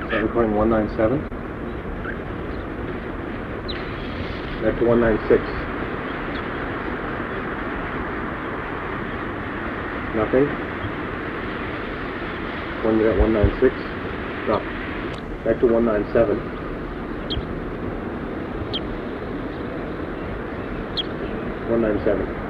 Is that recording 197? Back to 196. Nothing. One minute 196. Stop. Back to 197. 197.